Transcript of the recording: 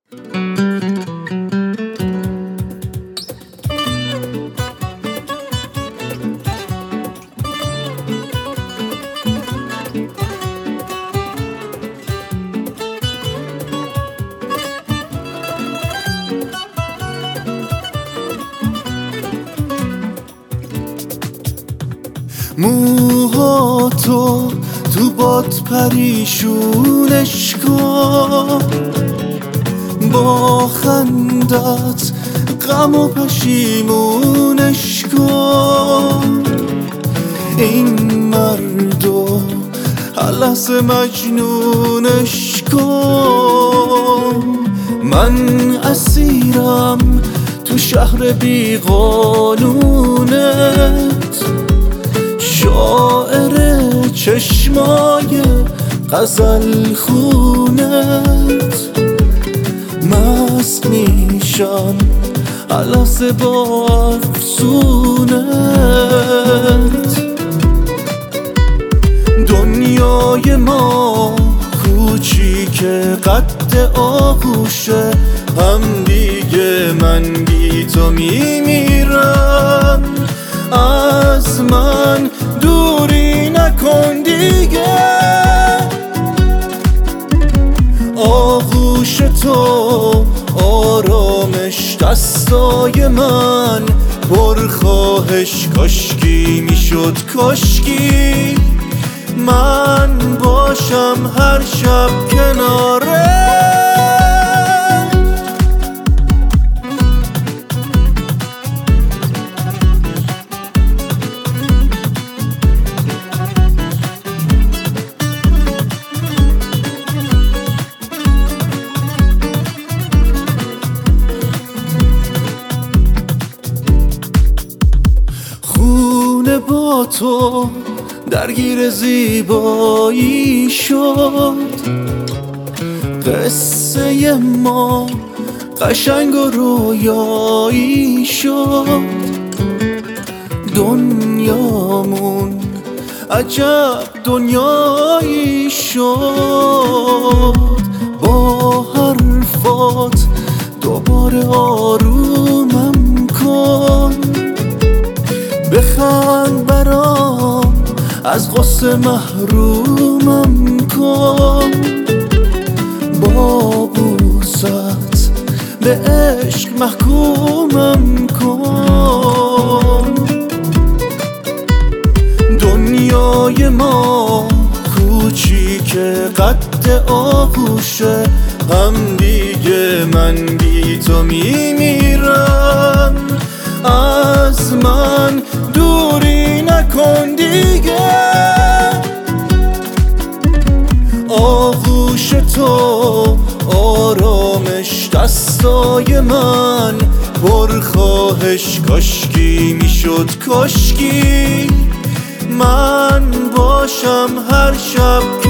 موهاتو تو باد پریشونش کن، با خندت غم و پشیمونش کن. این مردو هر لحظه مجنونش کن. من اسیرم تو شهر بی قانونت، شاعر چشمای غزل خونت. مست میشم هر لحظه با افسونت. دنیای ما کوچیکه قد آغوشه، هم دیگه من بی تو میمیرم. از من دوری نکن دیگه، آغوش تو آرامش دستای من. پرخواهش کاشکی میشد، کاشکی من باشم هر شب کناره. خونه با تو درگیر زیبایی شد، قصه ما قشنگ و رویایی شد. دنیامون عجب دنیایی شد. با حرفات دوباره آرومم کن، بخند برام از غصه محرومم کن. با بوست به عشق محکومم کن. دنیای ما کوچیکه قد آغوشه، هم دیگه من بی تو میمیرم. از من دوری نکن دیگه، آغوش تو آرامش دستای من. پرخواهش کاشکی میشد، کاشکی من باشم هر شب